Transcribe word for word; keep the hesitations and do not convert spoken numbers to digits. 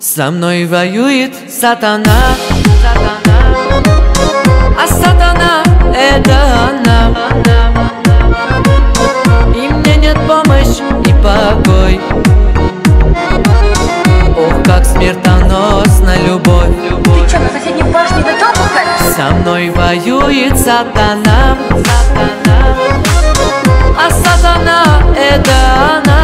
Со мной воюет сатана, сатана, а сатана — это она. И мне нет помощи и покой. Ох, как смертоносна любовь. Ты что, на соседней башне до дома ходишь? Со мной воюет сатана, сатана, а сатана — это она.